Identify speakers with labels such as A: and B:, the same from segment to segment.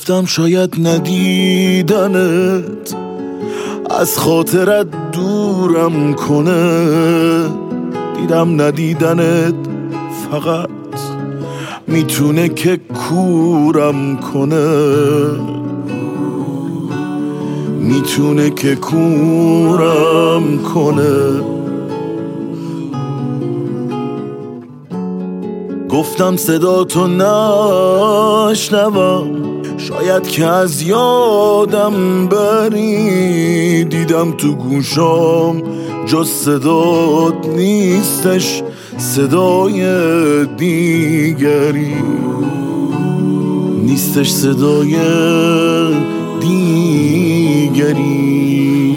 A: گفتم شاید ندیدنت از خاطرت دورم کنه، دیدم ندیدنت فقط میتونه که کورم کنه، میتونه که کورم کنه. گفتم صدا تو نشنوم، شاید که از یادم بری، دیدم تو گوشام جز صدات نیستش صدای دیگری، نیستش صدای دیگری.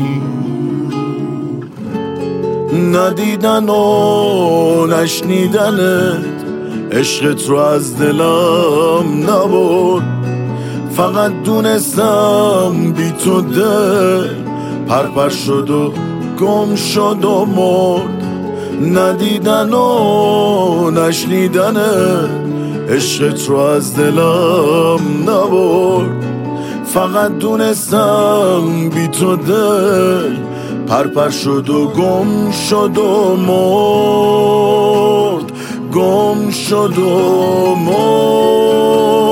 A: ندیدن و نشنیدنت عشقت رو از دلم نبرد، فقط دونستم بی تو دل پرپر شد و گم شد و مرد. ندیدن و نشنیدنت عشقت رو از دلم نبرد، فقط دونستم بی تو دل پرپر شد و گم شد و مرد، گم شد و مرد.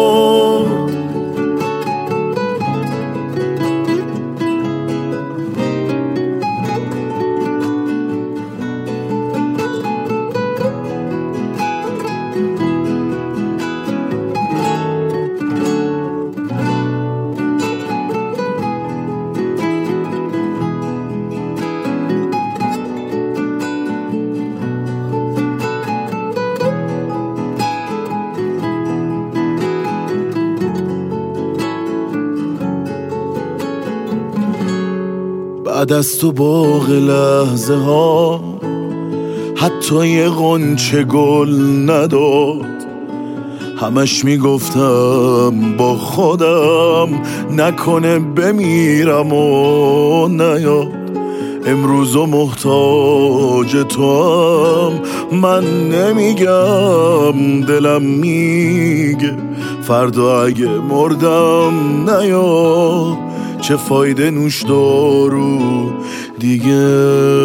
A: بعد از تو باغ لحظه ها حتی یه غنچه گل نداد، همش میگفتم با خودم نکنه بمیرم و نیاد. امروز و محتاج تو هم من نمیگم، دلم میگه فردا اگه مردم نیاد. چه فایده نوش دارو دیگه،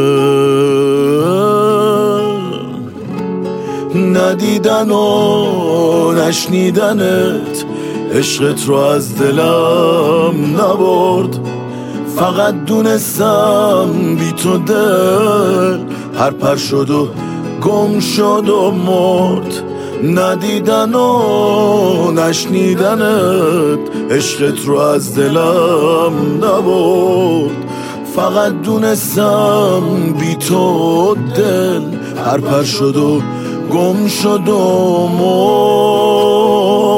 A: ندیدن و نشنیدنت عشقت رو از دلم نبرد، فقط دونستم بی تو دل پرپر شد و گم شد و مرد. ندیدن و نشنیدنت عشقت رو از دلم نبرد، فقط دونستم بی تو دل پرپر شد و گم شد و مرد.